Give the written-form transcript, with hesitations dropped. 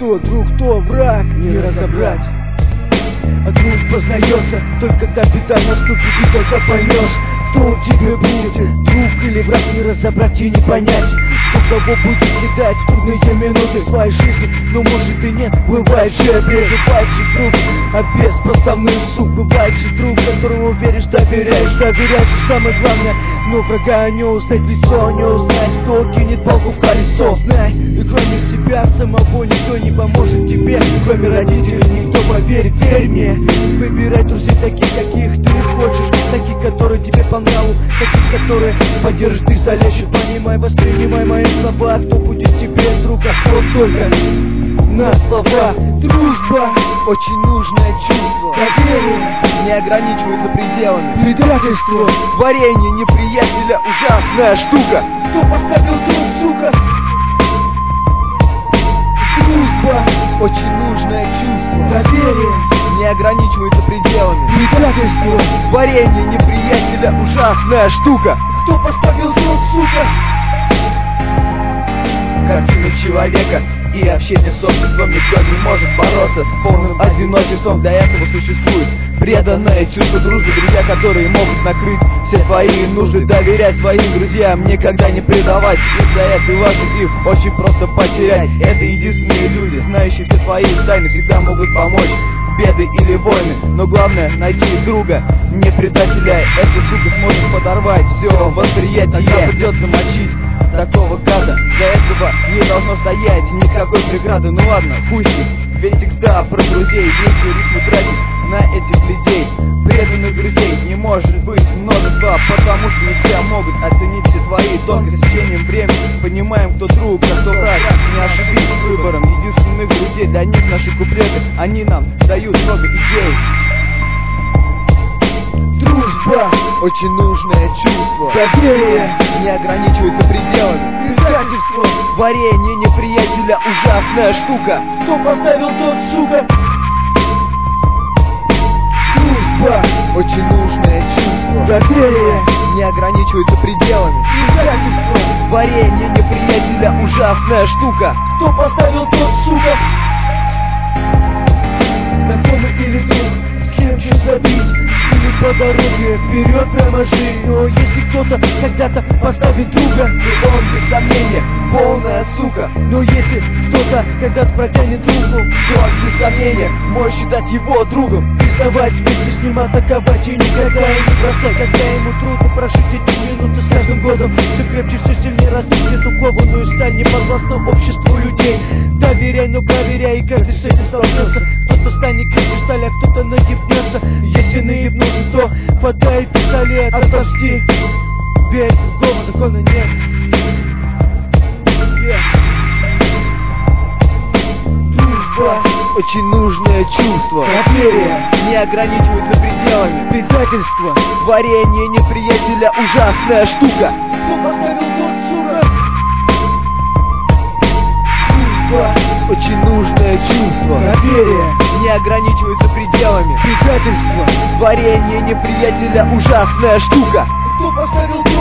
кто друг, кто враг, не разобрать. А друг познается только когда беда наступит, и только поймешь, кто он тебе будет, друг или враг, не разобрать и не понять, кто кого будет кидать в трудные минуты своей жизни. Но может и нет, бывает же бред, бывает же друг, а без подставных сук. Бывает же друг, которому веришь, доверяешь, доверяешь, самое главное. Но врага не узнать лицо, не узнать, кто кинет палку в колесо. Знай, и кроме себя самого никто не поможет тебе, кроме родителей никто поверит. Верь мне, выбирай друзей таких, каких ты хочешь, таких, которые тебе по нраву, таких, которые поддержат и залечат. Понимай, воспринимай мои слова, кто будет тебе друг, а кто только на слова. Дружба — очень нужное чувство, доверие не ограничивается пределами, предательство — творение неприятеля, ужасная штука. Кто поставил друг, сука? Дружба — очень нужное чувство, доверие не ограничивается пределами, предательство — творение неприятеля, ужасная штука. Кто поставил друг, сука? Картина человека и общение с обществом, никто не может бороться с полным одиночеством. Для этого существует преданное чувство дружбы, друзья, которые могут накрыть все твои нужды. Доверять своим друзьям, никогда не предавать, из-за этого их очень просто потерять. Это единственные люди, знающие все твои тайны, всегда могут помочь беды или войны. Но главное найти друга, не предателя. Эта сука сможет подорвать все восприятие. Тогда придется мочить такого гада, для этого не должно стоять никакой преграды. Ну ладно, хуй с ним, ведь всегда про друзей. Если ритмы тратить на этих людей, преданных друзей не может быть множества, потому что не все могут оценить все твои тонкости. С течением времени понимаем, кто друг, а кто враг. Не ошибись с выбором единственных друзей. Для них наши куплеты, они нам дают много идей. Дружба — очень нужное чувство, доверие не ограничивается пределами, предательство — творение неприятеля, ужасная штука. Кто поставил тот, сука? Дружба — очень нужное чувство, доверие не ограничивается пределами, предательство — творение неприятеля, ужасная штука. Кто поставил тот, сука? Знакомый или друг, с кем че забить, по дороге вперед прямо жить. Но если кто-то когда-то поставит друга, то он без сомнения полная сука. Но если кто-то когда-то протянет руку, то он без сомнения можешь считать его другом. Приставать вместе с ним, атаковать и никогда и не бросать. Когда ему трудно прожить эти минуты, с каждым годом все крепче, все сильнее разбить эту кованую сталь неподвластного обществу людей. Доверяй, но проверяй, и каждый с этим столкнется. Кто-то станет крепче стали, а кто-то наебнется. Если наебнуться, то хватай пистолет, отомсти, ведь другого закона нет. Дружба — очень нужное чувство, доверие не ограничивается пределами, предательство — творение неприятеля, ужасная штука. Кто поставил тот, сука? Дружба — очень нужное чувство, доверие не ограничивается пределами, предательство — творение неприятеля, ужасная штука. Кто поставил